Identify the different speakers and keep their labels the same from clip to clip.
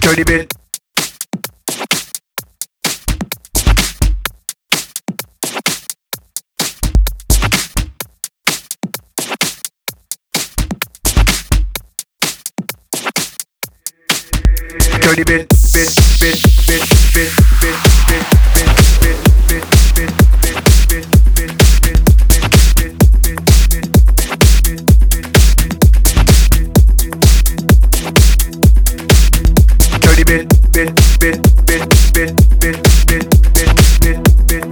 Speaker 1: Dirty bit. Dirty bit, bit, bit, bit, bit, bit, bit, bit, bit, bit, bit, dirty bit, bit, bit, bit, bit, bit, bit, bit, bit,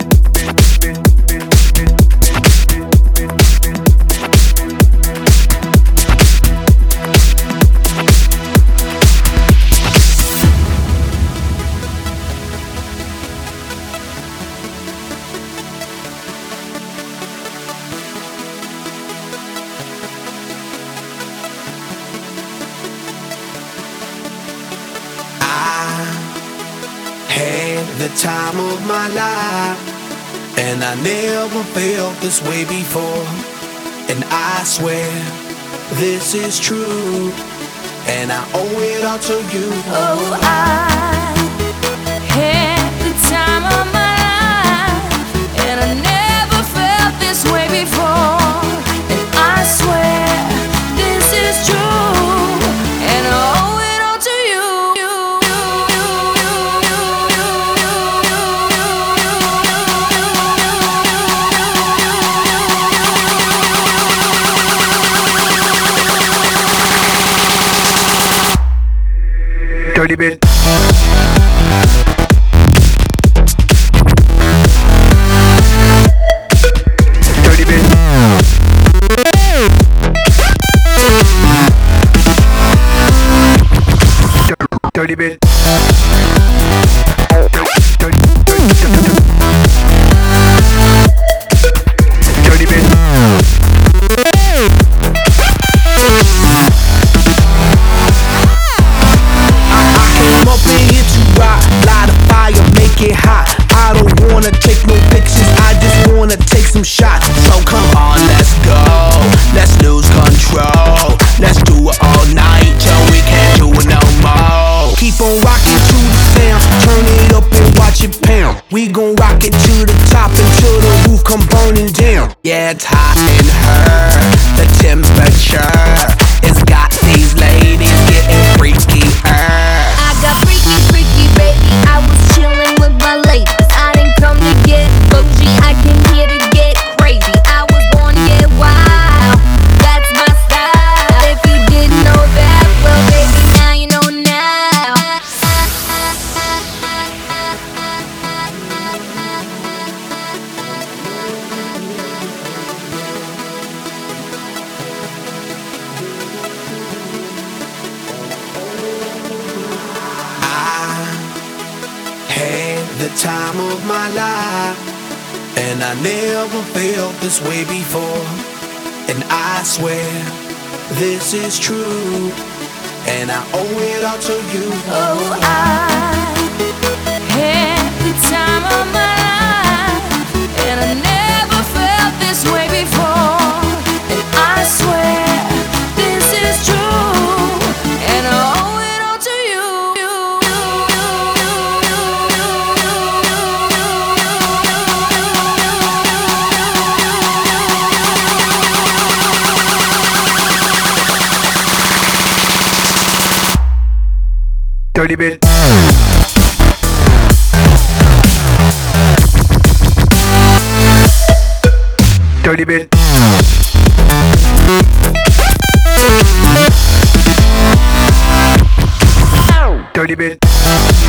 Speaker 2: Had the time of my life, and I never felt this way before. And I swear this is true, and I owe it all to you.
Speaker 3: Oh, I had the time of my life, and I never felt this way before. And I swear this is true, and I owe it all to you.
Speaker 1: dirty bit. Dirty bit. Dirty bit. Dirty bit.
Speaker 2: I don't wanna take no pictures, I just wanna take some shots. So come on, let's go, let's lose control. Let's do it all night till we can't do it no more. Keep on rocking to the sound, turn it up and watch it pound. We gon' rock it to the top until the roof come burning down. Yeah, it's hot in her, the temperature it's got these ladies getting freaky.
Speaker 3: I got freaky, freaky, baby. I was chillin' with my ladies. I didn't come to get bougie, I came here to get crazy. I was born to get wild, that's my style. If you didn't know that, well baby, now you know now.
Speaker 2: Had the time of my life, and I never felt this way before. And I swear this is true, and I owe it all to you.
Speaker 3: Oh, I had the time of my life, and I never felt this way before. And I swear this is true, and I owe it all to you.
Speaker 1: Dirty bit. Dirty bit. Dirty bit.